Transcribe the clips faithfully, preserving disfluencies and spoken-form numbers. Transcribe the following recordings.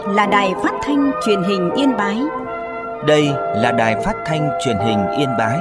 là Đài Phát thanh Truyền hình Yên Bái. Đây là Đài Phát thanh Truyền hình Yên Bái.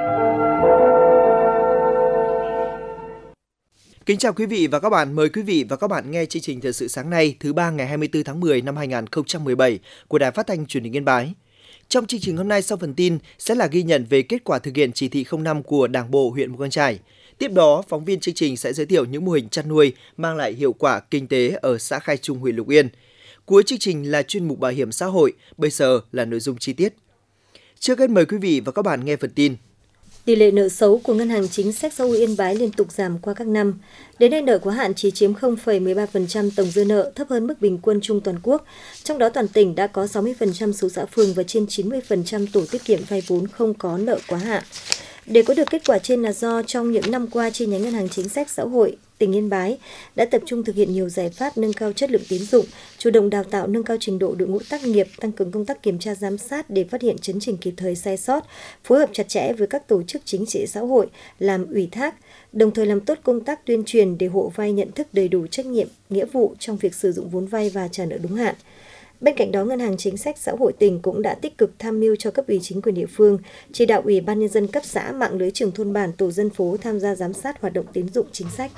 Kính chào quý vị và các bạn, mời quý vị và các bạn nghe chương trình thời sự sáng nay thứ ba ngày hai mươi tư tháng mười năm hai nghìn không trăm mười bảy của Đài Phát thanh Truyền hình Yên Bái. Trong chương trình hôm nay, sau phần tin sẽ là ghi nhận về kết quả thực hiện chỉ thị không năm của Đảng bộ huyện Mù Cang Chải. Tiếp đó, phóng viên chương trình sẽ giới thiệu những mô hình chăn nuôi mang lại hiệu quả kinh tế ở xã Khai Trung, huyện Lục Yên. Cuối chương trình là chuyên mục bảo hiểm xã hội, bây giờ là nội dung chi tiết. Trước hết mời quý vị và các bạn nghe phần tin. Tỷ lệ nợ xấu của Ngân hàng Chính sách Xã hội Yên Bái liên tục giảm qua các năm. Đến nay nợ quá hạn chỉ chiếm không phẩy mười ba phần trăm tổng dư nợ, thấp hơn mức bình quân chung toàn quốc. Trong đó toàn tỉnh đã có sáu mươi phần trăm số xã phường và trên chín mươi phần trăm tổ tiết kiệm vay vốn không có nợ quá hạn. Để có được kết quả trên là do trong những năm qua chi nhánh Ngân hàng Chính sách Xã hội tỉnh Yên Bái đã tập trung thực hiện nhiều giải pháp nâng cao chất lượng tín dụng, chủ động đào tạo nâng cao trình độ đội ngũ tác nghiệp, tăng cường công tác kiểm tra giám sát để phát hiện chấn chỉnh kịp thời sai sót, phối hợp chặt chẽ với các tổ chức chính trị xã hội làm ủy thác, đồng thời làm tốt công tác tuyên truyền để hộ vay nhận thức đầy đủ trách nhiệm, nghĩa vụ trong việc sử dụng vốn vay và trả nợ đúng hạn. Bên cạnh đó, Ngân hàng Chính sách Xã hội tỉnh cũng đã tích cực tham mưu cho cấp ủy chính quyền địa phương, chỉ đạo Ủy ban Nhân dân cấp xã, mạng lưới trưởng thôn bản, tổ dân phố tham gia giám sát hoạt động tín dụng chính sách.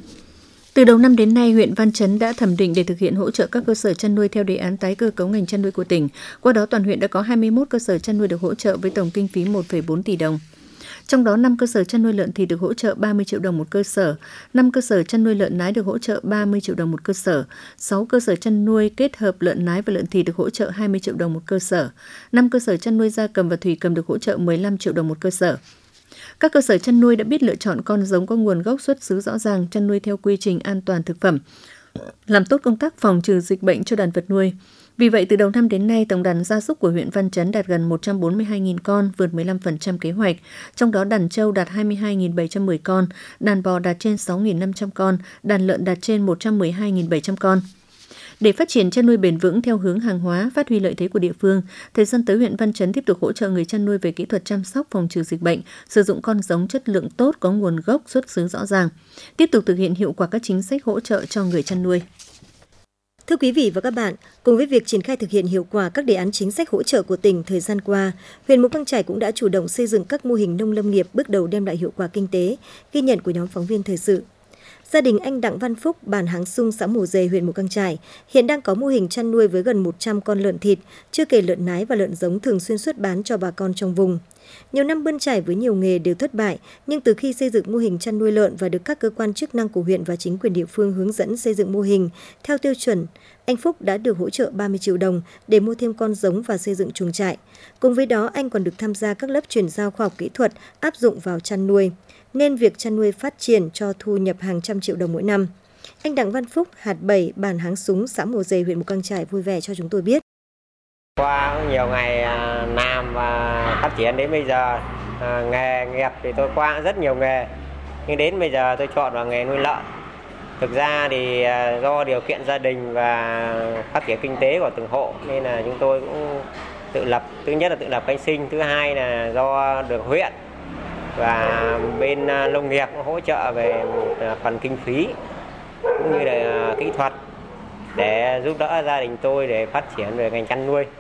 Từ đầu năm đến nay, huyện Văn Chấn đã thẩm định để thực hiện hỗ trợ các cơ sở chăn nuôi theo đề án tái cơ cấu ngành chăn nuôi của tỉnh. Qua đó, toàn huyện đã có hai mươi mốt cơ sở chăn nuôi được hỗ trợ với tổng kinh phí một phẩy bốn tỷ đồng. Trong đó, năm cơ sở chăn nuôi lợn thịt được hỗ trợ ba mươi triệu đồng một cơ sở, năm cơ sở chăn nuôi lợn nái được hỗ trợ ba mươi triệu đồng một cơ sở, sáu cơ sở chăn nuôi kết hợp lợn nái và lợn thịt được hỗ trợ hai mươi triệu đồng một cơ sở, năm cơ sở chăn nuôi gia cầm và thủy cầm được hỗ trợ mười lăm triệu đồng một cơ sở. Các cơ sở chăn nuôi đã biết lựa chọn con giống có nguồn gốc xuất xứ rõ ràng, chăn nuôi theo quy trình an toàn thực phẩm, làm tốt công tác phòng trừ dịch bệnh cho đàn vật nuôi. Vì vậy, từ đầu năm đến nay, tổng đàn gia súc của huyện Văn Chấn đạt gần một trăm bốn mươi hai nghìn con, vượt mười lăm phần trăm kế hoạch. Trong đó, đàn trâu đạt hai mươi hai nghìn bảy trăm mười con, đàn bò đạt trên sáu nghìn năm trăm con, đàn lợn đạt trên một trăm mười hai nghìn bảy trăm con. Để phát triển chăn nuôi bền vững theo hướng hàng hóa, phát huy lợi thế của địa phương, thời gian tới huyện Văn Chấn tiếp tục hỗ trợ người chăn nuôi về kỹ thuật chăm sóc phòng trừ dịch bệnh, sử dụng con giống chất lượng tốt có nguồn gốc xuất xứ rõ ràng, tiếp tục thực hiện hiệu quả các chính sách hỗ trợ cho người chăn nuôi. Thưa quý vị và các bạn, cùng với việc triển khai thực hiện hiệu quả các đề án chính sách hỗ trợ của tỉnh thời gian qua, huyện Mù Cang Chải cũng đã chủ động xây dựng các mô hình nông lâm nghiệp bước đầu đem lại hiệu quả kinh tế, ghi nhận của nhóm phóng viên thời sự. Gia đình anh Đặng Văn Phúc, bản Háng Sung, xã Mồ Dề, huyện Mù Cang Chải hiện đang có mô hình chăn nuôi với gần một trăm con lợn thịt, chưa kể lợn nái và lợn giống thường xuyên xuất bán cho bà con trong vùng. Nhiều năm bươn trải với nhiều nghề đều thất bại, nhưng từ khi xây dựng mô hình chăn nuôi lợn và được các cơ quan chức năng của huyện và chính quyền địa phương hướng dẫn xây dựng mô hình theo tiêu chuẩn, anh Phúc đã được hỗ trợ ba mươi triệu đồng để mua thêm con giống và xây dựng chuồng trại. Cùng với đó, anh còn được tham gia các lớp chuyển giao khoa học kỹ thuật áp dụng vào chăn nuôi, nên việc chăn nuôi phát triển cho thu nhập hàng trăm triệu đồng mỗi năm. Anh Đặng Văn Phúc, hạt bảy, bản Háng Súng, xã Mồ Dề, huyện Mù Cang Chải vui vẻ cho chúng tôi biết. Qua nhiều ngày làm và phát triển đến bây giờ, nghề nghiệp thì tôi qua rất nhiều nghề, nhưng đến bây giờ tôi chọn vào nghề nuôi lợn. Thực ra thì do điều kiện gia đình và phát triển kinh tế của từng hộ nên là chúng tôi cũng tự lập. Thứ nhất là tự lập canh sinh, thứ hai là do được huyện và bên nông nghiệp hỗ trợ về phần kinh phí cũng như là kỹ thuật để giúp đỡ gia đình tôi để phát triển về ngành chăn nuôi.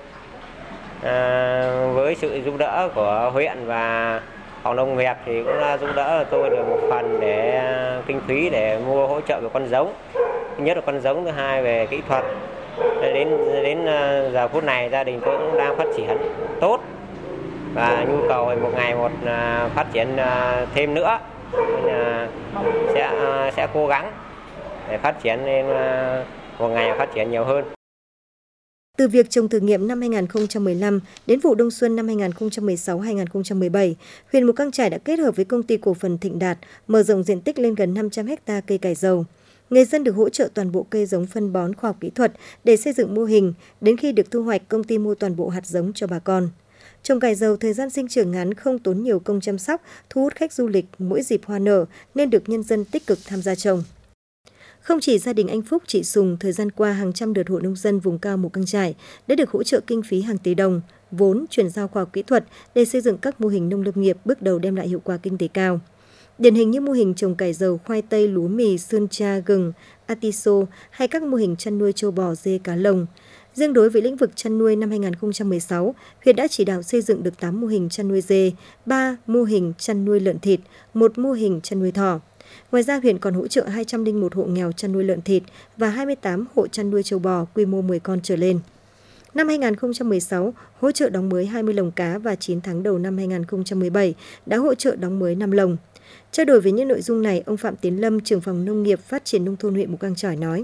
À, với sự giúp đỡ của huyện và phòng nông nghiệp thì cũng giúp đỡ tôi được một phần để kinh phí để mua hỗ trợ về con giống, thứ nhất là con giống, thứ hai về kỹ thuật. Đến đến giờ phút này gia đình tôi cũng đang phát triển tốt và nhu cầu một ngày một phát triển thêm nữa, nên sẽ sẽ cố gắng để phát triển lên một ngày phát triển nhiều hơn. Từ việc trồng thử nghiệm năm hai nghìn không trăm mười lăm đến vụ đông xuân năm hai nghìn không trăm mười sáu hai nghìn không trăm mười bảy, huyện Mù Cang Chải đã kết hợp với công ty cổ phần Thịnh Đạt mở rộng diện tích lên gần năm trăm héc ta cây cải dầu. Người dân được hỗ trợ toàn bộ cây giống phân bón khoa học kỹ thuật để xây dựng mô hình, đến khi được thu hoạch công ty mua toàn bộ hạt giống cho bà con. Trồng cải dầu thời gian sinh trưởng ngắn, không tốn nhiều công chăm sóc, thu hút khách du lịch mỗi dịp hoa nở nên được nhân dân tích cực tham gia trồng. Không chỉ gia đình anh Phúc, chị Sùng, thời gian qua hàng trăm lượt hộ nông dân vùng cao Mù Cang Chải đã được hỗ trợ kinh phí hàng tỷ đồng, vốn, chuyển giao khoa học kỹ thuật để xây dựng các mô hình nông lâm nghiệp bước đầu đem lại hiệu quả kinh tế cao. Điển hình như mô hình trồng cải dầu, khoai tây, lúa mì, sơn tra, gừng, atiso hay các mô hình chăn nuôi trâu bò, dê, cá lồng. Riêng đối với lĩnh vực chăn nuôi năm hai nghìn không trăm mười sáu, huyện đã chỉ đạo xây dựng được tám mô hình chăn nuôi dê, ba mô hình chăn nuôi lợn thịt, một mô hình chăn nuôi thỏ. Ngoài ra, huyện còn hỗ trợ hai trăm lẻ một hộ nghèo chăn nuôi lợn thịt và hai mươi tám hộ chăn nuôi trâu bò quy mô mười con trở lên. Năm hai nghìn không trăm mười sáu, hỗ trợ đóng mới hai mươi lồng cá và chín tháng đầu năm hai nghìn không trăm mười bảy đã hỗ trợ đóng mới năm lồng. Trao đổi về những nội dung này, ông Phạm Tiến Lâm, trưởng phòng nông nghiệp phát triển nông thôn huyện Mù Cang Chải nói: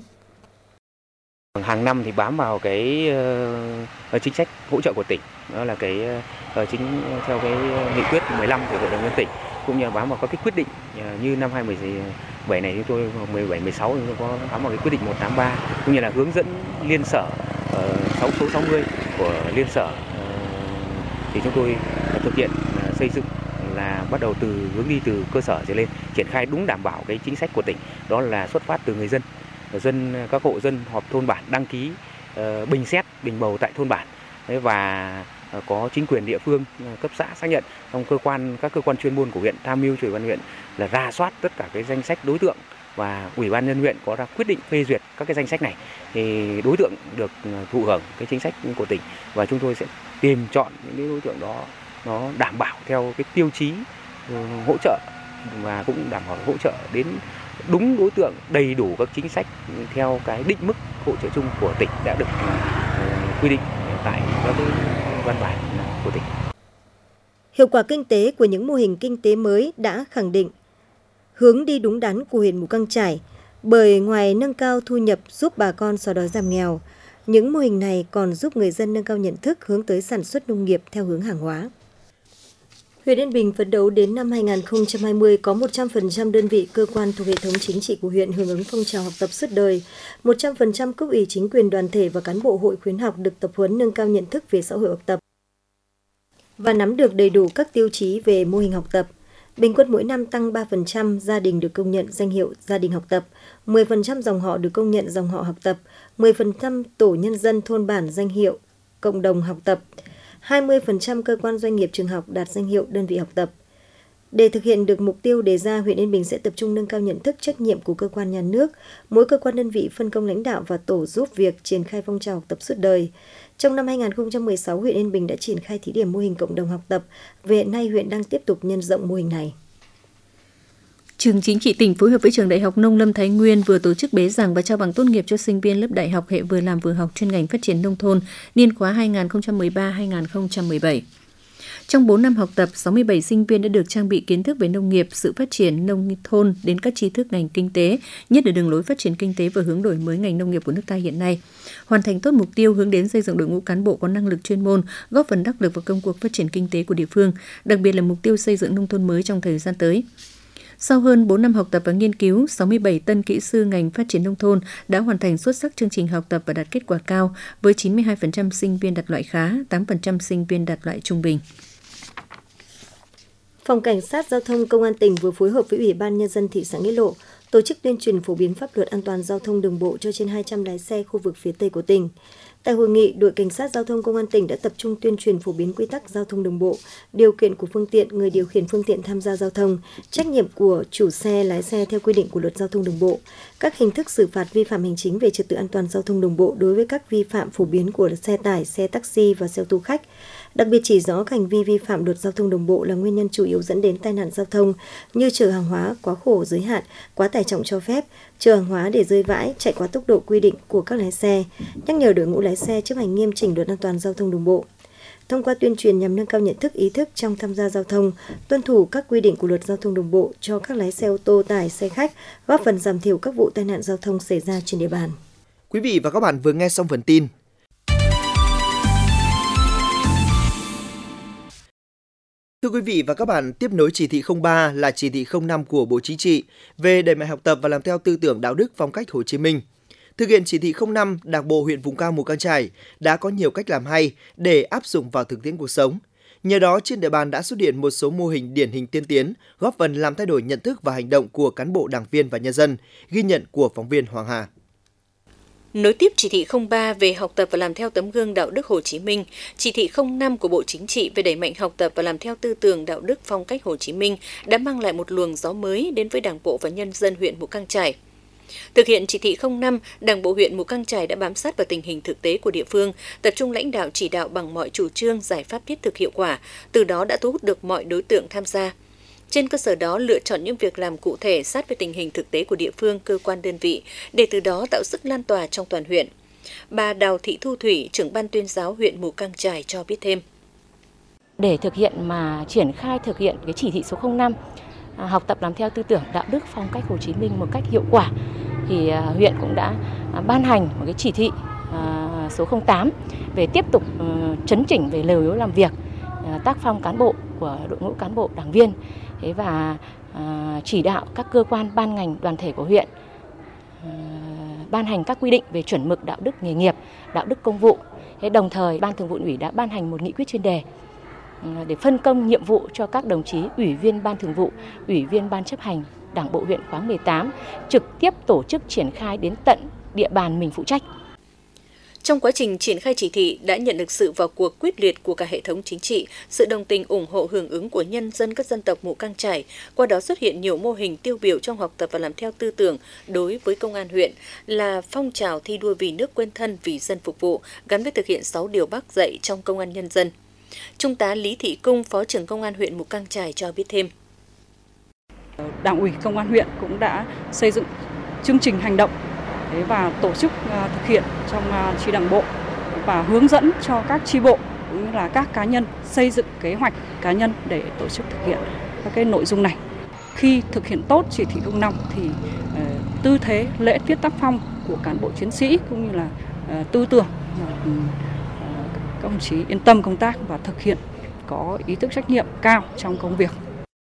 Hàng năm thì bám vào cái uh, chính sách hỗ trợ của tỉnh, đó là cái uh, chính theo cái nghị quyết mười lăm của Hội đồng nhân tỉnh, cũng như bám vào các cái quyết định uh, như năm hai nghìn không trăm mười bảy này chúng tôi mười bảy mười sáu chúng tôi có bám vào cái quyết định một trăm tám mươi ba, cũng như là hướng dẫn liên sở uh, sáu số sáu mươi của liên sở uh, thì chúng tôi uh, thực hiện uh, xây dựng là bắt đầu từ hướng đi từ cơ sở trở lên, triển khai đúng đảm bảo cái chính sách của tỉnh, đó là xuất phát từ người dân. Dân các hộ dân họp thôn bản đăng ký uh, bình xét bình bầu tại thôn bản. Đấy, và uh, có chính quyền địa phương uh, cấp xã xác nhận, trong cơ quan các cơ quan chuyên môn của huyện tham mưu cho ủy ban huyện là rà soát tất cả cái danh sách đối tượng, và ủy ban nhân huyện có ra quyết định phê duyệt các cái danh sách này thì đối tượng được uh, thụ hưởng cái chính sách của tỉnh, và chúng tôi sẽ tìm chọn những cái đối tượng đó nó đảm bảo theo cái tiêu chí uh, hỗ trợ, và cũng đảm bảo hỗ trợ đến đúng đối tượng, đầy đủ các chính sách theo cái định mức hỗ trợ chung của tỉnh đã được uh, quy định tại các văn bản của tỉnh. Hiệu quả kinh tế của những mô hình kinh tế mới đã khẳng định hướng đi đúng đắn của huyện Mù Cang Chải, bởi ngoài nâng cao thu nhập giúp bà con xóa đói giảm nghèo, những mô hình này còn giúp người dân nâng cao nhận thức hướng tới sản xuất nông nghiệp theo hướng hàng hóa. Huyện Yên Bình phấn đấu đến năm hai nghìn không trăm hai mươi có một trăm phần trăm đơn vị cơ quan thuộc hệ thống chính trị của huyện hưởng ứng phong trào học tập suốt đời, một trăm phần trăm cấp ủy chính quyền đoàn thể và cán bộ hội khuyến học được tập huấn nâng cao nhận thức về xã hội học tập và nắm được đầy đủ các tiêu chí về mô hình học tập. Bình quân mỗi năm tăng ba phần trăm gia đình được công nhận danh hiệu gia đình học tập, mười phần trăm dòng họ được công nhận dòng họ học tập, mười phần trăm tổ nhân dân thôn bản danh hiệu cộng đồng học tập, hai mươi phần trăm cơ quan doanh nghiệp trường học đạt danh hiệu đơn vị học tập. Để thực hiện được mục tiêu đề ra, huyện Yên Bình sẽ tập trung nâng cao nhận thức trách nhiệm của cơ quan nhà nước, mỗi cơ quan đơn vị phân công lãnh đạo và tổ giúp việc triển khai phong trào học tập suốt đời. Trong năm hai nghìn không trăm mười sáu, huyện Yên Bình đã triển khai thí điểm mô hình cộng đồng học tập, và hiện nay huyện đang tiếp tục nhân rộng mô hình này. Trường Chính trị tỉnh phối hợp với Trường Đại học Nông lâm Thái Nguyên vừa tổ chức bế giảng và trao bằng tốt nghiệp cho sinh viên lớp đại học hệ vừa làm vừa học chuyên ngành phát triển nông thôn niên khóa hai nghìn không trăm mười ba đến hai nghìn không trăm mười bảy. Trong bốn năm học tập, sáu mươi bảy sinh viên đã được trang bị kiến thức về nông nghiệp, sự phát triển nông thôn đến các tri thức ngành kinh tế, nhất là đường lối phát triển kinh tế và hướng đổi mới ngành nông nghiệp của nước ta hiện nay. Hoàn thành tốt mục tiêu hướng đến xây dựng đội ngũ cán bộ có năng lực chuyên môn, góp phần đắc lực vào công cuộc phát triển kinh tế của địa phương, đặc biệt là mục tiêu xây dựng nông thôn mới trong thời gian tới. Sau hơn bốn năm học tập và nghiên cứu, sáu mươi bảy tân kỹ sư ngành phát triển nông thôn đã hoàn thành xuất sắc chương trình học tập và đạt kết quả cao, với chín mươi hai phần trăm sinh viên đạt loại khá, tám phần trăm sinh viên đạt loại trung bình. Phòng Cảnh sát Giao thông Công an tỉnh vừa phối hợp với Ủy ban Nhân dân thị xã Nghĩa Lộ tổ chức tuyên truyền phổ biến pháp luật an toàn giao thông đường bộ cho trên hai trăm lái xe khu vực phía Tây của tỉnh. Tại hội nghị, đội Cảnh sát Giao thông Công an tỉnh đã tập trung tuyên truyền phổ biến quy tắc giao thông đường bộ, điều kiện của phương tiện, người điều khiển phương tiện tham gia giao thông, trách nhiệm của chủ xe, lái xe theo quy định của Luật Giao thông đường bộ, các hình thức xử phạt vi phạm hành chính về trật tự an toàn giao thông đường bộ đối với các vi phạm phổ biến của xe tải, xe taxi và xe ô tô khách. Đặc biệt chỉ rõ hành vi vi phạm Luật Giao thông đường bộ là nguyên nhân chủ yếu dẫn đến tai nạn giao thông như chở hàng hóa quá khổ giới hạn, quá tải trọng cho phép, chở hàng hóa để rơi vãi, chạy quá tốc độ quy định của các lái xe, nhắc nhở đội ngũ lái xe chấp hành nghiêm chỉnh Luật An toàn giao thông đường bộ. Thông qua tuyên truyền nhằm nâng cao nhận thức, ý thức trong tham gia giao thông, tuân thủ các quy định của Luật Giao thông đường bộ cho các lái xe ô tô, tải, xe khách, góp phần giảm thiểu các vụ tai nạn giao thông xảy ra trên địa bàn. Quý vị và các bạn vừa nghe xong phần tin. Thưa quý vị và các bạn, tiếp nối chỉ thị không ba là chỉ thị không năm của Bộ Chính trị về đẩy mạnh học tập và làm theo tư tưởng đạo đức phong cách Hồ Chí Minh. Thực hiện chỉ thị không năm, Đảng bộ huyện vùng cao Mù Cang Chải đã có nhiều cách làm hay để áp dụng vào thực tiễn cuộc sống. Nhờ đó, trên địa bàn đã xuất hiện một số mô hình điển hình tiên tiến, góp phần làm thay đổi nhận thức và hành động của cán bộ, đảng viên và nhân dân, ghi nhận của phóng viên Hoàng Hà. Nối tiếp chỉ thị không ba về học tập và làm theo tấm gương đạo đức Hồ Chí Minh, chỉ thị không năm của Bộ Chính trị về đẩy mạnh học tập và làm theo tư tưởng đạo đức phong cách Hồ Chí Minh đã mang lại một luồng gió mới đến với Đảng bộ và nhân dân huyện Mù Cang Chải. Thực hiện chỉ thị không năm, Đảng bộ huyện Mù Cang Chải đã bám sát vào tình hình thực tế của địa phương, tập trung lãnh đạo chỉ đạo bằng mọi chủ trương, giải pháp thiết thực hiệu quả, từ đó đã thu hút được mọi đối tượng tham gia. Trên cơ sở đó, lựa chọn những việc làm cụ thể sát với tình hình thực tế của địa phương, cơ quan đơn vị, để từ đó tạo sức lan tỏa trong toàn huyện. Bà Đào Thị Thu Thủy, trưởng ban tuyên giáo huyện Mù Cang Chải cho biết thêm. Để thực hiện mà triển khai thực hiện cái chỉ thị số không năm, học tập làm theo tư tưởng đạo đức phong cách Hồ Chí Minh một cách hiệu quả, thì huyện cũng đã ban hành một cái chỉ thị số không tám về tiếp tục chấn chỉnh về lề lối làm việc, tác phong cán bộ của đội ngũ cán bộ đảng viên, và chỉ đạo các cơ quan ban ngành đoàn thể của huyện ban hành các quy định về chuẩn mực đạo đức nghề nghiệp, đạo đức công vụ. Đồng thời, Ban Thường vụ Ủy đã ban hành một nghị quyết chuyên đề để phân công nhiệm vụ cho các đồng chí ủy viên Ban Thường vụ, ủy viên Ban chấp hành Đảng bộ huyện khóa mười tám trực tiếp tổ chức triển khai đến tận địa bàn mình phụ trách. Trong quá trình triển khai chỉ thị đã nhận được sự vào cuộc quyết liệt của cả hệ thống chính trị, sự đồng tình ủng hộ hưởng ứng của nhân dân các dân tộc Mù Cang Chải, qua đó xuất hiện nhiều mô hình tiêu biểu trong học tập và làm theo tư tưởng đối với công an huyện là phong trào thi đua vì nước quên thân vì dân phục vụ, gắn với thực hiện sáu điều Bác dạy trong công an nhân dân. Trung tá Lý Thị Cung, Phó trưởng Công an huyện Mù Cang Chải cho biết thêm. Đảng ủy Công an huyện cũng đã xây dựng chương trình hành động và tổ chức thực hiện trong chi đảng bộ và hướng dẫn cho các chi bộ cũng như là các cá nhân xây dựng kế hoạch cá nhân để tổ chức thực hiện các cái nội dung này. Khi thực hiện tốt chỉ thị không năm thì tư thế, lễ tiết, tác phong của cán bộ chiến sĩ cũng như là tư tưởng các đồng chí yên tâm công tác và thực hiện có ý thức trách nhiệm cao trong công việc.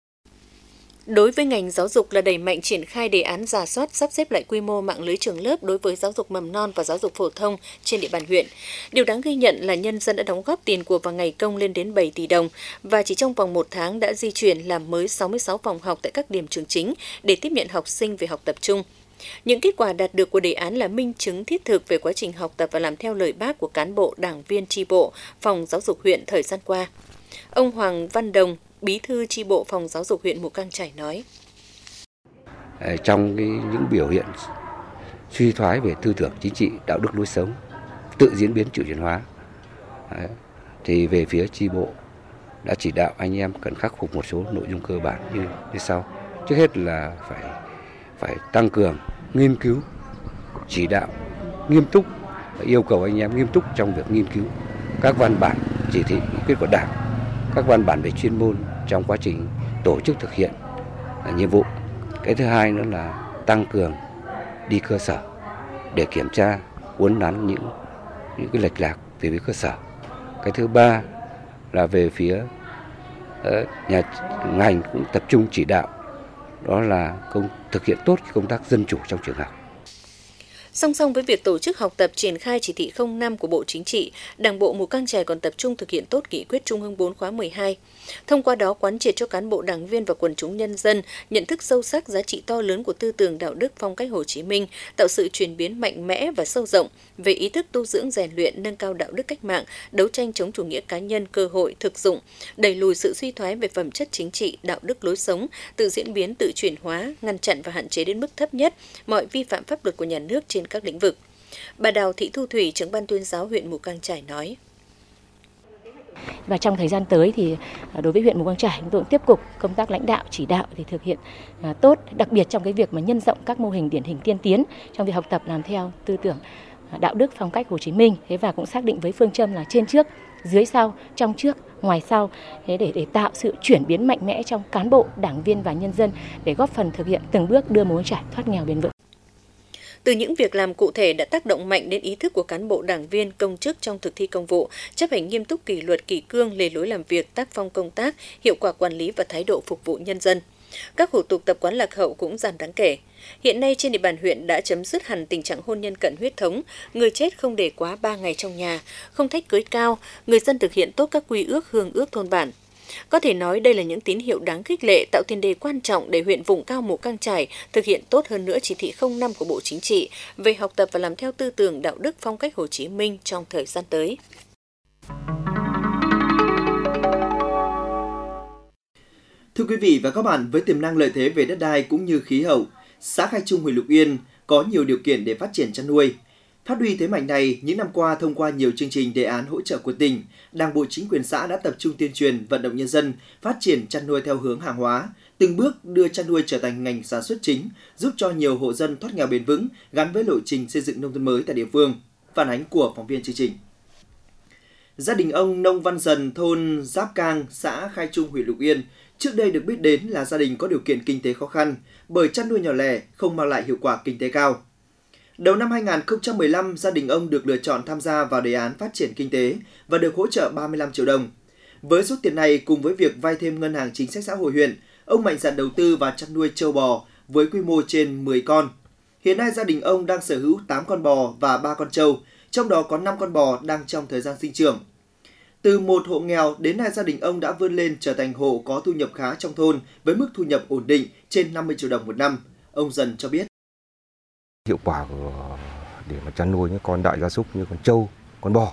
Đối với ngành giáo dục là đẩy mạnh triển khai đề án rà soát, sắp xếp lại quy mô mạng lưới trường lớp đối với giáo dục mầm non và giáo dục phổ thông trên địa bàn huyện. Điều đáng ghi nhận là nhân dân đã đóng góp tiền của và ngày công lên đến bảy tỷ đồng và chỉ trong vòng một tháng đã di chuyển làm mới sáu mươi sáu phòng học tại các điểm trường chính để tiếp nhận học sinh về học tập trung. Những kết quả đạt được của đề án là minh chứng thiết thực về quá trình học tập và làm theo lời Bác của cán bộ, đảng viên chi bộ, phòng giáo dục huyện thời gian qua. Ông Hoàng Văn Đồng, Bí thư chi bộ phòng giáo dục huyện Mù Cang Chải nói. Trong cái, những biểu hiện suy thoái về tư tưởng chính trị, đạo đức lối sống, tự diễn biến tự chuyển hóa, thì về phía chi bộ đã chỉ đạo anh em cần khắc phục một số nội dung cơ bản như, như sau. Trước hết là phải phải tăng cường nghiên cứu, chỉ đạo nghiêm túc, yêu cầu anh em nghiêm túc trong việc nghiên cứu các văn bản chỉ thị nghị quyết của Đảng, các văn bản về chuyên môn trong quá trình tổ chức thực hiện nhiệm vụ. Cái thứ hai nữa là tăng cường đi cơ sở để kiểm tra, uốn nắn những những cái lệch lạc về phía cơ sở. Cái thứ ba là về phía uh, nhà ngành cũng tập trung chỉ đạo, đó là công thực hiện tốt công tác dân chủ trong trường học. Song song với việc tổ chức học tập triển khai chỉ thị không năm của Bộ Chính trị, Đảng bộ Mù Cang Chải còn tập trung thực hiện tốt nghị quyết Trung ương bốn khóa mười hai. Thông qua đó quán triệt cho cán bộ đảng viên và quần chúng nhân dân nhận thức sâu sắc giá trị to lớn của tư tưởng đạo đức phong cách Hồ Chí Minh, tạo sự chuyển biến mạnh mẽ và sâu rộng về ý thức tu dưỡng rèn luyện, nâng cao đạo đức cách mạng, đấu tranh chống chủ nghĩa cá nhân, cơ hội, thực dụng, đẩy lùi sự suy thoái về phẩm chất chính trị, đạo đức lối sống, tự diễn biến, tự chuyển hóa, ngăn chặn và hạn chế đến mức thấp nhất mọi vi phạm pháp luật của nhà nước trên các lĩnh vực. Bà Đào Thị Thu Thủy, trưởng ban tuyên giáo huyện Mù Cang Chải nói. Và trong thời gian tới thì đối với huyện Mù Cang Chải, chúng tôi cũng tiếp tục công tác lãnh đạo chỉ đạo thì thực hiện tốt, đặc biệt trong cái việc mà nhân rộng các mô hình điển hình tiên tiến trong việc học tập làm theo tư tưởng đạo đức phong cách Hồ Chí Minh. Thế và cũng xác định với phương châm là trên trước, dưới sau, trong trước, ngoài sau, thế để để tạo sự chuyển biến mạnh mẽ trong cán bộ, đảng viên và nhân dân để góp phần thực hiện từng bước đưa Mù Cang Chải thoát nghèo bền vững. Từ những việc làm cụ thể đã tác động mạnh đến ý thức của cán bộ đảng viên, công chức trong thực thi công vụ, chấp hành nghiêm túc kỷ luật kỷ cương, lề lối làm việc, tác phong công tác, hiệu quả quản lý và thái độ phục vụ nhân dân. Các hủ tục tập quán lạc hậu cũng giảm đáng kể. Hiện nay trên địa bàn huyện đã chấm dứt hẳn tình trạng hôn nhân cận huyết thống, người chết không để quá ba ngày trong nhà, không thách cưới cao, người dân thực hiện tốt các quy ước hương ước thôn bản. Có thể nói đây là những tín hiệu đáng khích lệ, tạo tiền đề quan trọng để huyện vùng cao Mù Cang Chải thực hiện tốt hơn nữa chỉ thị không năm của Bộ Chính trị về học tập và làm theo tư tưởng đạo đức phong cách Hồ Chí Minh trong thời gian tới. Thưa quý vị và các bạn, với tiềm năng lợi thế về đất đai cũng như khí hậu, xã Khai Trung, huyện Lục Yên có nhiều điều kiện để phát triển chăn nuôi. Phát huy thế mạnh này, những năm qua thông qua nhiều chương trình đề án hỗ trợ của tỉnh, Đảng bộ chính quyền xã đã tập trung tuyên truyền vận động nhân dân phát triển chăn nuôi theo hướng hàng hóa, từng bước đưa chăn nuôi trở thành ngành sản xuất chính, giúp cho nhiều hộ dân thoát nghèo bền vững gắn với lộ trình xây dựng nông thôn mới tại địa phương. Phản ánh của phóng viên chương trình. Gia đình ông Nông Văn Dần, thôn Giáp Cang, xã Khai Trung, huyện Lục Yên, trước đây được biết đến là gia đình có điều kiện kinh tế khó khăn bởi chăn nuôi nhỏ lẻ không mang lại hiệu quả kinh tế cao. Đầu năm hai nghìn không trăm mười lăm, gia đình ông được lựa chọn tham gia vào đề án phát triển kinh tế và được hỗ trợ ba mươi lăm triệu đồng. Với số tiền này cùng với việc vay thêm ngân hàng chính sách xã hội huyện, ông mạnh dạn đầu tư vào chăn nuôi trâu bò với quy mô trên mười con. Hiện nay gia đình ông đang sở hữu tám con bò và ba con trâu, trong đó có năm con bò đang trong thời gian sinh trưởng. Từ một hộ nghèo đến nay gia đình ông đã vươn lên trở thành hộ có thu nhập khá trong thôn với mức thu nhập ổn định trên năm mươi triệu đồng một năm. Ông Dần cho biết. Hiệu quả của để mà chăn nuôi những con đại gia súc như con trâu, con bò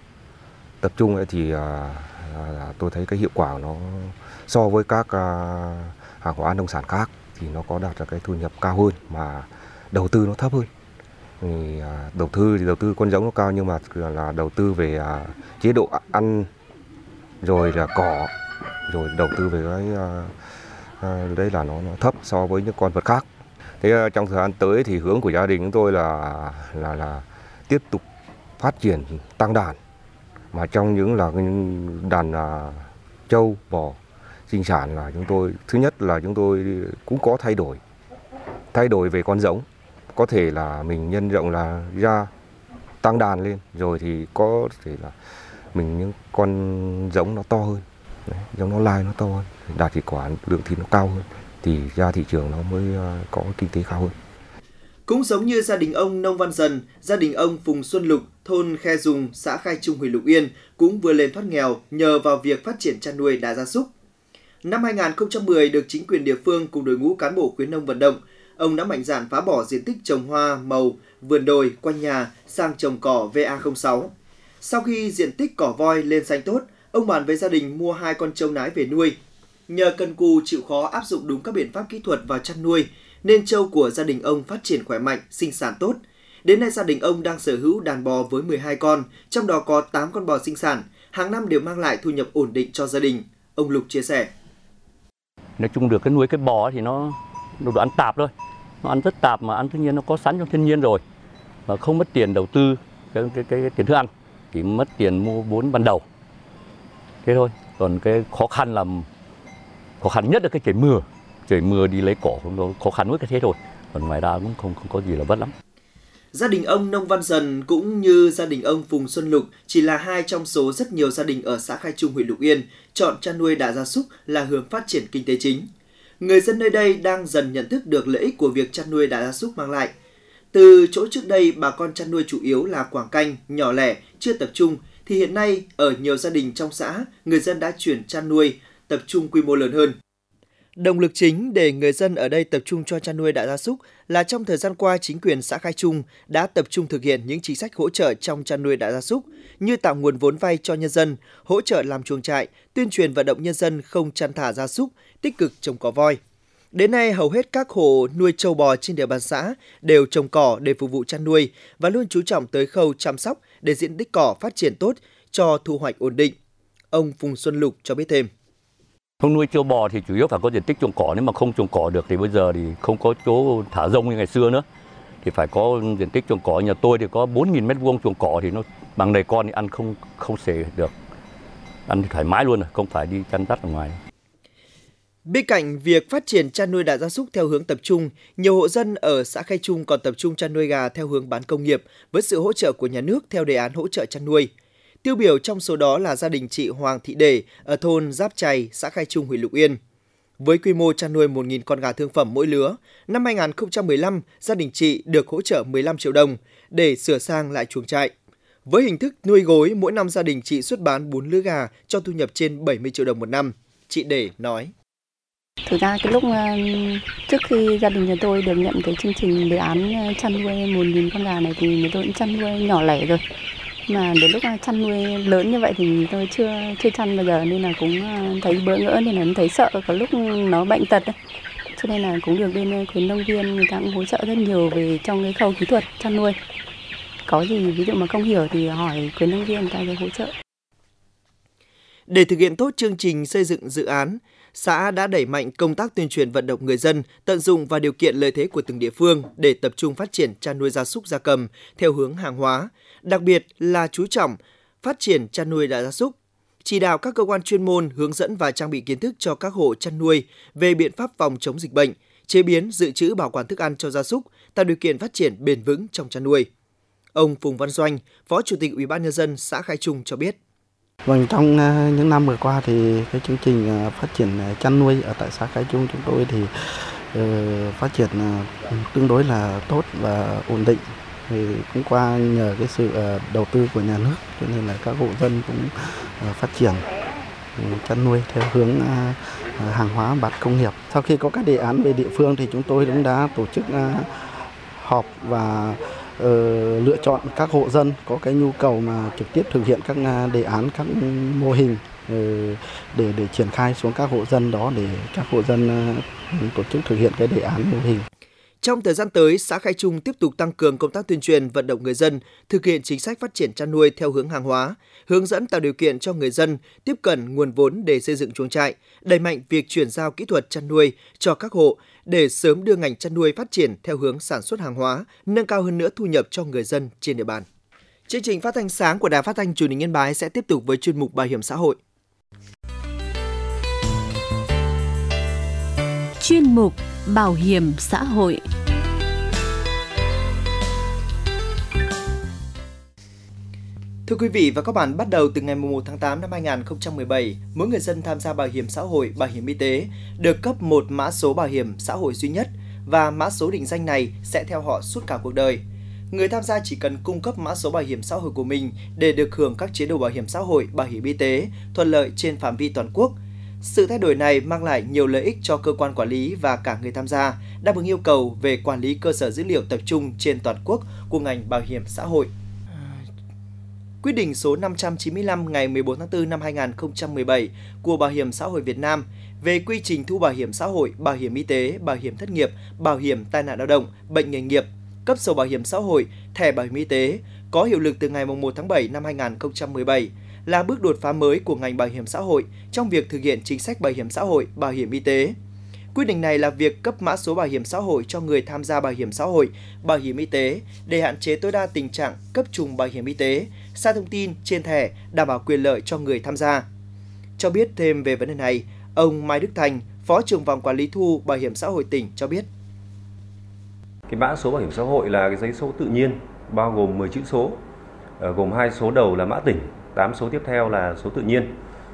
tập trung ấy thì à, tôi thấy cái hiệu quả nó so với các à, hàng hóa nông sản khác thì nó có đạt ra cái thu nhập cao hơn mà đầu tư nó thấp hơn. Thì, à, đầu tư thì đầu tư con giống nó cao nhưng mà là đầu tư về à, chế độ ăn rồi là cỏ rồi đầu tư về cái à, à, đấy là nó, nó thấp so với những con vật khác. Thế trong thời gian tới thì hướng của gia đình chúng tôi là là là tiếp tục phát triển tăng đàn, mà trong những là những đàn uh, trâu bò sinh sản là chúng tôi thứ nhất là chúng tôi cũng có thay đổi thay đổi về con giống, có thể là mình nhân rộng là ra tăng đàn lên, rồi thì có thể là mình những con giống nó to hơn, đấy, giống nó lai nó to hơn, đạt hiệu quả lượng thịt nó cao hơn thì ra thị trường nó mới có kinh tế cao hơn. Cũng giống như gia đình ông Nông Văn Dần, gia đình ông Phùng Xuân Lục, thôn Khe Dùng, xã Khai Trung, huyện Lục Yên cũng vừa lên thoát nghèo nhờ vào việc phát triển chăn nuôi đại gia súc. Năm hai nghìn không trăm mười được chính quyền địa phương cùng đội ngũ cán bộ khuyến nông vận động, ông đã mạnh dạn phá bỏ diện tích trồng hoa màu, vườn đồi quanh nhà sang trồng cỏ vê a không sáu. Sau khi diện tích cỏ voi lên xanh tốt, ông bàn với gia đình mua hai con trâu nái về nuôi. Nhờ cần cù chịu khó áp dụng đúng các biện pháp kỹ thuật vào chăn nuôi, nên trâu của gia đình ông phát triển khỏe mạnh, sinh sản tốt. Đến nay gia đình ông đang sở hữu đàn bò với mười hai con, trong đó có tám con bò sinh sản, hàng năm đều mang lại thu nhập ổn định cho gia đình. Ông Lục chia sẻ. Nói chung được cái nuôi cái bò thì nó đồ ăn tạp thôi, nó ăn rất tạp mà ăn tự nhiên nó có sẵn trong thiên nhiên rồi, và không mất tiền đầu tư cái cái, cái, cái tiền thức ăn, chỉ mất tiền mua vốn ban đầu. Thế thôi. Còn cái khó khăn là khó khăn nhất là cái trời mưa, trời mưa đi lấy cỏ nó khó khăn với cái thế thôi, còn ngoài ra cũng không không có gì là vất lắm. Gia đình ông Nông Văn Dần cũng như gia đình ông Phùng Xuân Lục chỉ là hai trong số rất nhiều gia đình ở xã Khai Trung, huyện Lục Yên chọn chăn nuôi đại gia súc là hướng phát triển kinh tế chính. Người dân nơi đây đang dần nhận thức được lợi ích của việc chăn nuôi đại gia súc mang lại. Từ chỗ trước đây bà con chăn nuôi chủ yếu là quảng canh, nhỏ lẻ, chưa tập trung, thì hiện nay ở nhiều gia đình trong xã, người dân đã chuyển chăn nuôi tập trung quy mô lớn hơn. Động lực chính để người dân ở đây tập trung cho chăn nuôi đại gia súc là trong thời gian qua chính quyền xã Khai Trung đã tập trung thực hiện những chính sách hỗ trợ trong chăn nuôi đại gia súc như tạo nguồn vốn vay cho nhân dân, hỗ trợ làm chuồng trại, tuyên truyền vận động nhân dân không chăn thả gia súc, tích cực trồng cỏ voi. Đến nay hầu hết các hộ nuôi trâu bò trên địa bàn xã đều trồng cỏ để phục vụ chăn nuôi và luôn chú trọng tới khâu chăm sóc để diện tích cỏ phát triển tốt cho thu hoạch ổn định. Ông Phùng Xuân Lục cho biết thêm. Không nuôi trâu bò thì chủ yếu phải có diện tích trồng cỏ, nếu mà không trồng cỏ được thì bây giờ thì không có chỗ thả rông như ngày xưa nữa. Thì phải có diện tích trồng cỏ, nhà tôi thì có bốn nghìn mét vuông trồng cỏ thì nó bằng đầy con thì ăn không không xề được. Ăn thoải mái luôn rồi, không phải đi chăn dắt ở ngoài. Bên cạnh việc phát triển chăn nuôi đại gia súc theo hướng tập trung, nhiều hộ dân ở xã Khai Trung còn tập trung chăn nuôi gà theo hướng bán công nghiệp với sự hỗ trợ của nhà nước theo đề án hỗ trợ chăn nuôi. Tiêu biểu trong số đó là gia đình chị Hoàng Thị Đề ở thôn Giáp Chày, xã Khai Trung, huyện Lục Yên. Với quy mô chăn nuôi một nghìn con gà thương phẩm mỗi lứa, năm hai nghìn không trăm mười lăm, gia đình chị được hỗ trợ mười lăm triệu đồng để sửa sang lại chuồng trại. Với hình thức nuôi gối, mỗi năm gia đình chị xuất bán bốn lứa gà cho thu nhập trên bảy mươi triệu đồng một năm. Chị Đề nói. Thực ra cái lúc trước khi gia đình nhà tôi được nhận cái chương trình đề án chăn nuôi một nghìn con gà này thì nhà tôi cũng chăn nuôi nhỏ lẻ rồi. Mà đến lúc chăn nuôi lớn như vậy thì tôi chưa chưa chăn bao giờ nên là cũng thấy bỡ ngỡ nên là thấy sợ có lúc nó bệnh tật ấy. cho nên là cũng được bên khuyến nông viên người ta cũng hỗ trợ rất nhiều về trong cái khâu kỹ thuật chăn nuôi. Có gì ví dụ mà không hiểu thì hỏi khuyến nông viên người ta sẽ hỗ trợ. Để thực hiện tốt chương trình xây dựng dự án, xã đã đẩy mạnh công tác tuyên truyền vận động người dân tận dụng và điều kiện lợi thế của từng địa phương để tập trung phát triển chăn nuôi gia súc gia cầm theo hướng hàng hóa, đặc biệt là chú trọng phát triển chăn nuôi đại gia súc. Chỉ đạo các cơ quan chuyên môn hướng dẫn và trang bị kiến thức cho các hộ chăn nuôi về biện pháp phòng chống dịch bệnh, chế biến, dự trữ bảo quản thức ăn cho gia súc, tạo điều kiện phát triển bền vững trong chăn nuôi. Ông Phùng Văn Doanh, Phó Chủ tịch Ủy ban nhân dân xã Khai Trung cho biết. Vâng, trong những năm vừa qua thì cái chương trình phát triển chăn nuôi ở tại xã Khai Trung chúng tôi thì uh, phát triển uh, tương đối là tốt và ổn định. Thì cũng qua nhờ cái sự uh, đầu tư của nhà nước cho nên là các hộ dân cũng uh, phát triển uh, chăn nuôi theo hướng uh, uh, hàng hóa bạt công nghiệp. Sau khi có các đề án về địa phương thì chúng tôi cũng đã tổ chức uh, họp và Uh, lựa chọn các hộ dân có cái nhu cầu mà trực tiếp thực hiện các uh, đề án, các mô hình uh, để để triển khai xuống các hộ dân đó để các hộ dân uh, tổ chức thực hiện cái đề án mô hình. Trong thời gian tới, xã Khai Trung tiếp tục tăng cường công tác tuyên truyền vận động người dân thực hiện chính sách phát triển chăn nuôi theo hướng hàng hóa, hướng dẫn tạo điều kiện cho người dân tiếp cận nguồn vốn để xây dựng chuồng trại, đẩy mạnh việc chuyển giao kỹ thuật chăn nuôi cho các hộ để sớm đưa ngành chăn nuôi phát triển theo hướng sản xuất hàng hóa, nâng cao hơn nữa thu nhập cho người dân trên địa bàn. Chương trình phát thanh sáng của Đài Phát thanh Truyền hình Yên Bái sẽ tiếp tục với chuyên mục Bảo hiểm xã hội. Chuyên mục Bảo hiểm xã hội. Thưa quý vị và các bạn, bắt đầu từ ngày mùng một tháng tám năm hai nghìn không trăm mười bảy, mỗi người dân tham gia bảo hiểm xã hội, bảo hiểm y tế được cấp một mã số bảo hiểm xã hội duy nhất và mã số định danh này sẽ theo họ suốt cả cuộc đời. Người tham gia chỉ cần cung cấp mã số bảo hiểm xã hội của mình để được hưởng các chế độ bảo hiểm xã hội, bảo hiểm y tế thuận lợi trên phạm vi toàn quốc. Sự thay đổi này mang lại nhiều lợi ích cho cơ quan quản lý và cả người tham gia, đáp ứng yêu cầu về quản lý cơ sở dữ liệu tập trung trên toàn quốc của ngành bảo hiểm xã hội. Quyết định số năm trăm chín mươi lăm ngày mười bốn tháng tư năm hai nghìn không trăm mười bảy của Bảo hiểm xã hội Việt Nam về quy trình thu bảo hiểm xã hội, bảo hiểm y tế, bảo hiểm thất nghiệp, bảo hiểm tai nạn lao động, bệnh nghề nghiệp, cấp sổ bảo hiểm xã hội, thẻ bảo hiểm y tế có hiệu lực từ ngày mùng một tháng bảy năm hai nghìn không trăm mười bảy là bước đột phá mới của ngành bảo hiểm xã hội trong việc thực hiện chính sách bảo hiểm xã hội, bảo hiểm y tế. Quyết định này là việc cấp mã số bảo hiểm xã hội cho người tham gia bảo hiểm xã hội, bảo hiểm y tế để hạn chế tối đa tình trạng cấp trùng bảo hiểm y tế, sai thông tin trên thẻ, đảm bảo quyền lợi cho người tham gia. Cho biết thêm về vấn đề này, ông Mai Đức Thành, Phó trưởng phòng quản lý thu bảo hiểm xã hội tỉnh cho biết. Cái mã số bảo hiểm xã hội là cái giấy số tự nhiên bao gồm mười chữ số, gồm hai số đầu là mã tỉnh, tám số tiếp theo là số tự nhiên,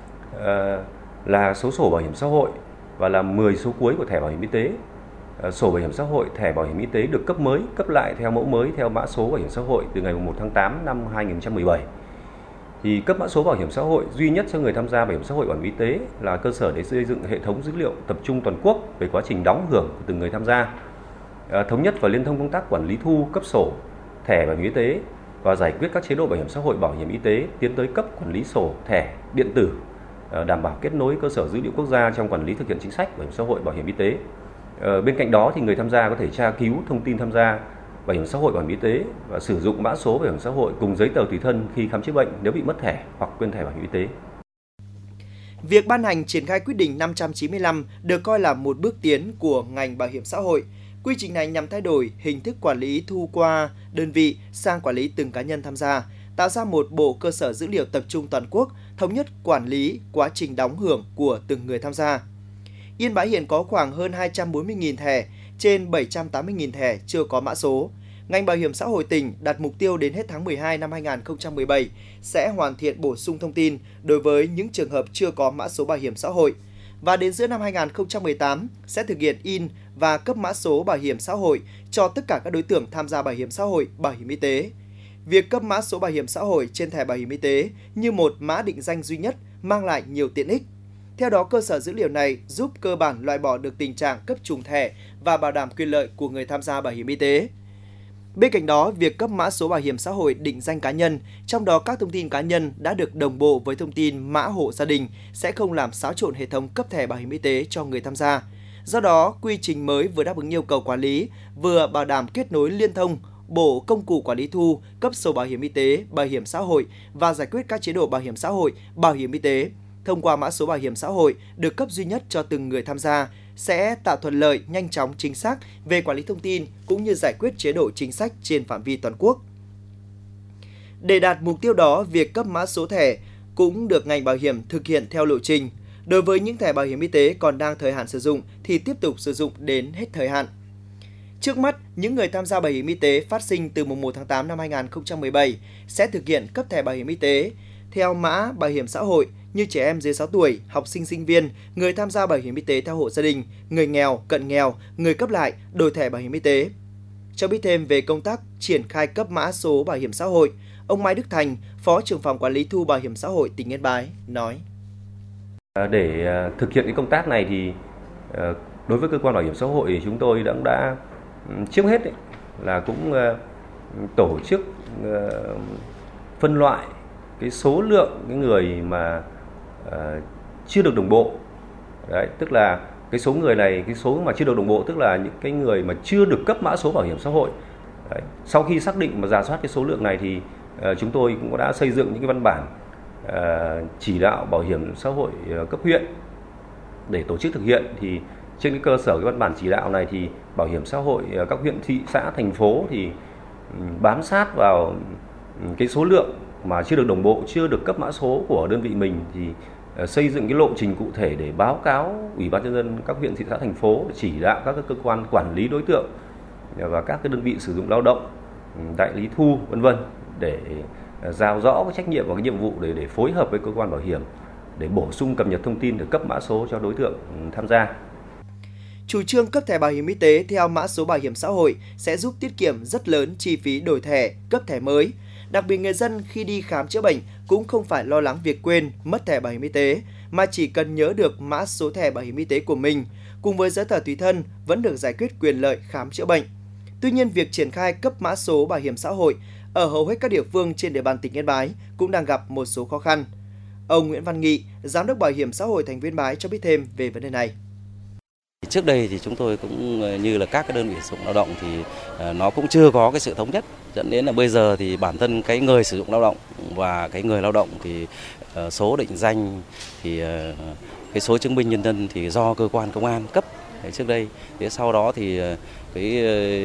là số sổ bảo hiểm xã hội và là mười số cuối của thẻ bảo hiểm y tế. Sổ bảo hiểm xã hội, thẻ bảo hiểm y tế được cấp mới, cấp lại theo mẫu mới theo mã số bảo hiểm xã hội từ ngày mùng một tháng tám năm hai nghìn không trăm mười bảy. Thì cấp mã số bảo hiểm xã hội duy nhất cho người tham gia bảo hiểm xã hội, bảo hiểm y tế là cơ sở để xây dựng hệ thống dữ liệu tập trung toàn quốc về quá trình đóng hưởng của từng người tham gia, à, thống nhất và liên thông công tác quản lý thu, cấp sổ, thẻ bảo hiểm y tế và giải quyết các chế độ bảo hiểm xã hội, bảo hiểm y tế tiến tới cấp quản lý sổ, thẻ điện tử, à, đảm bảo kết nối cơ sở dữ liệu quốc gia trong quản lý thực hiện chính sách bảo hiểm xã hội, bảo hiểm y tế. À, bên cạnh đó thì người tham gia có thể tra cứu thông tin tham gia bảo hiểm xã hội, bảo hiểm y tế và sử dụng mã số bảo hiểm xã hội cùng giấy tờ tùy thân khi khám chữa bệnh nếu bị mất thẻ hoặc quên thẻ bảo hiểm y tế. Việc ban hành triển khai quyết định năm trăm chín mươi lăm được coi là một bước tiến của ngành bảo hiểm xã hội. Quy trình này nhằm thay đổi hình thức quản lý thu qua đơn vị sang quản lý từng cá nhân tham gia, tạo ra một bộ cơ sở dữ liệu tập trung toàn quốc, thống nhất quản lý quá trình đóng hưởng của từng người tham gia. Yên Bái hiện có khoảng hơn hai trăm bốn mươi nghìn thẻ, trên bảy trăm tám mươi nghìn thẻ chưa có mã số. Ngành bảo hiểm xã hội tỉnh đặt mục tiêu đến hết tháng mười hai năm hai nghìn không trăm mười bảy sẽ hoàn thiện bổ sung thông tin đối với những trường hợp chưa có mã số bảo hiểm xã hội và đến giữa năm hai nghìn không trăm mười tám sẽ thực hiện in và cấp mã số bảo hiểm xã hội cho tất cả các đối tượng tham gia bảo hiểm xã hội, bảo hiểm y tế. Việc cấp mã số bảo hiểm xã hội trên thẻ bảo hiểm y tế như một mã định danh duy nhất mang lại nhiều tiện ích. Theo đó, cơ sở dữ liệu này giúp cơ bản loại bỏ được tình trạng cấp trùng thẻ và bảo đảm quyền lợi của người tham gia bảo hiểm y tế. Bên cạnh đó, việc cấp mã số bảo hiểm xã hội định danh cá nhân, trong đó các thông tin cá nhân đã được đồng bộ với thông tin mã hộ gia đình sẽ không làm xáo trộn hệ thống cấp thẻ bảo hiểm y tế cho người tham gia. Do đó, quy trình mới vừa đáp ứng yêu cầu quản lý, vừa bảo đảm kết nối liên thông, bộ công cụ quản lý thu, cấp sổ bảo hiểm y tế, bảo hiểm xã hội và giải quyết các chế độ bảo hiểm xã hội, bảo hiểm y tế thông qua mã số bảo hiểm xã hội được cấp duy nhất cho từng người tham gia, sẽ tạo thuận lợi, nhanh chóng, chính xác về quản lý thông tin cũng như giải quyết chế độ chính sách trên phạm vi toàn quốc. Để đạt mục tiêu đó, việc cấp mã số thẻ cũng được ngành bảo hiểm thực hiện theo lộ trình. Đối với những thẻ bảo hiểm y tế còn đang thời hạn sử dụng thì tiếp tục sử dụng đến hết thời hạn. Trước mắt, những người tham gia bảo hiểm y tế phát sinh từ mùng một tháng tám năm hai nghìn không trăm mười bảy sẽ thực hiện cấp thẻ bảo hiểm y tế theo mã bảo hiểm xã hội như trẻ em dưới sáu tuổi, học sinh sinh viên, người tham gia bảo hiểm y tế theo hộ gia đình, người nghèo, cận nghèo, người cấp lại, đổi thẻ bảo hiểm y tế. Cho biết thêm về công tác triển khai cấp mã số bảo hiểm xã hội, ông Mai Đức Thành, Phó trưởng phòng quản lý thu bảo hiểm xã hội tỉnh Yên Bái nói: Để thực hiện cái công tác này thì đối với cơ quan bảo hiểm xã hội thì chúng tôi đã, đã trước hết ấy, là cũng tổ chức phân loại cái số lượng cái người mà chưa được đồng bộ. Đấy, tức là cái số người này, cái số mà chưa được đồng bộ tức là những cái người mà chưa được cấp mã số bảo hiểm xã hội. Đấy, sau khi xác định và rà soát cái số lượng này thì uh, chúng tôi cũng đã xây dựng những cái văn bản uh, chỉ đạo bảo hiểm xã hội uh, cấp huyện để tổ chức thực hiện. Thì trên cái cơ sở cái văn bản chỉ đạo này thì bảo hiểm xã hội uh, các huyện, thị xã, thành phố thì um, bám sát vào um, cái số lượng mà chưa được đồng bộ, chưa được cấp mã số của đơn vị mình thì uh, xây dựng cái lộ trình cụ thể để báo cáo Ủy ban nhân dân các huyện, thị xã, thành phố để chỉ đạo các cơ quan quản lý đối tượng và các cái đơn vị sử dụng lao động, đại lý thu vân vân để giao rõ cái trách nhiệm và cái nhiệm vụ để để phối hợp với cơ quan bảo hiểm để bổ sung cập nhật thông tin để cấp mã số cho đối tượng tham gia. Chủ trương cấp thẻ bảo hiểm y tế theo mã số bảo hiểm xã hội sẽ giúp tiết kiệm rất lớn chi phí đổi thẻ, cấp thẻ mới. Đặc biệt người dân khi đi khám chữa bệnh cũng không phải lo lắng việc quên, mất thẻ bảo hiểm y tế mà chỉ cần nhớ được mã số thẻ bảo hiểm y tế của mình, cùng với giấy tờ tùy thân vẫn được giải quyết quyền lợi khám chữa bệnh. Tuy nhiên, việc triển khai cấp mã số bảo hiểm xã hội ở hầu hết các địa phương trên địa bàn tỉnh Yên Bái cũng đang gặp một số khó khăn. Ông Nguyễn Văn Nghị, Giám đốc Bảo hiểm xã hội thành phố Yên Bái cho biết thêm về vấn đề này. Trước đây thì chúng tôi cũng như là các cái đơn vị sử dụng lao động thì nó cũng chưa có cái sự thống nhất, dẫn đến là bây giờ thì bản thân cái người sử dụng lao động và cái người lao động thì số định danh thì cái số chứng minh nhân dân thì do cơ quan công an cấp trước đây. Thế sau đó thì cái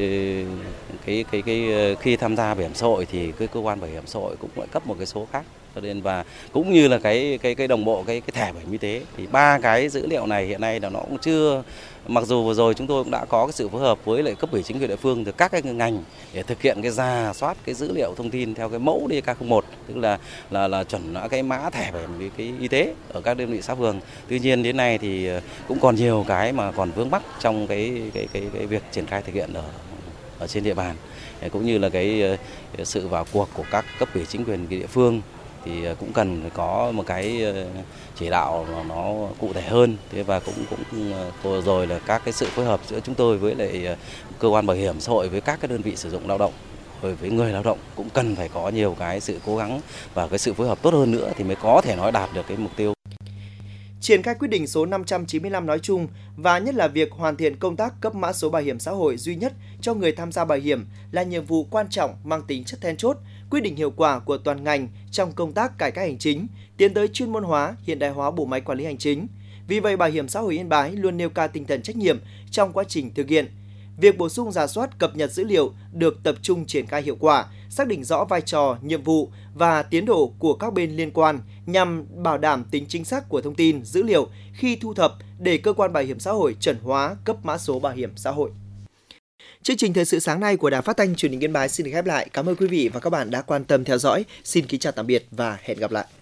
cái cái cái khi tham gia bảo hiểm xã hội thì cái cơ quan bảo hiểm xã hội cũng lại cấp một cái số khác. Cho nên và cũng như là cái cái cái đồng bộ cái cái thẻ bảo hiểm y tế thì ba cái dữ liệu này hiện nay là nó cũng chưa, mặc dù vừa rồi chúng tôi cũng đã có cái sự phối hợp với lại cấp ủy chính quyền địa phương từ các cái ngành để thực hiện cái rà soát cái dữ liệu thông tin theo cái mẫu đê ca không một, tức là là là chuẩn cái mã thẻ bảo hiểm cái y tế ở các đơn vị xã phường. Tuy nhiên đến nay thì cũng còn nhiều cái mà còn vướng mắc trong cái cái cái cái việc triển khai thực hiện ở ở trên địa bàn, cũng như là cái sự vào cuộc của các cấp ủy chính quyền địa phương thì cũng cần phải có một cái chỉ đạo nó cụ thể hơn. Thế và cũng cũng vừa rồi là các cái sự phối hợp giữa chúng tôi với lại cơ quan bảo hiểm xã hội với các cái đơn vị sử dụng lao động, rồi với người lao động cũng cần phải có nhiều cái sự cố gắng và cái sự phối hợp tốt hơn nữa thì mới có thể nói đạt được cái mục tiêu. Triển khai quyết định số năm trăm chín mươi lăm nói chung và nhất là việc hoàn thiện công tác cấp mã số bảo hiểm xã hội duy nhất cho người tham gia bảo hiểm là nhiệm vụ quan trọng mang tính chất then chốt, quyết định hiệu quả của toàn ngành trong công tác cải cách hành chính, tiến tới chuyên môn hóa, hiện đại hóa bộ máy quản lý hành chính. Vì vậy, Bảo hiểm xã hội Yên Bái luôn nêu cao tinh thần trách nhiệm trong quá trình thực hiện. Việc bổ sung rà soát cập nhật dữ liệu được tập trung triển khai hiệu quả, xác định rõ vai trò, nhiệm vụ và tiến độ của các bên liên quan nhằm bảo đảm tính chính xác của thông tin, dữ liệu khi thu thập để cơ quan bảo hiểm xã hội chuẩn hóa cấp mã số bảo hiểm xã hội. Chương trình thời sự sáng nay của Đài Phát thanh Truyền hình Yên Bái xin được khép lại. Cảm ơn quý vị và các bạn đã quan tâm theo dõi. Xin kính chào tạm biệt và hẹn gặp lại.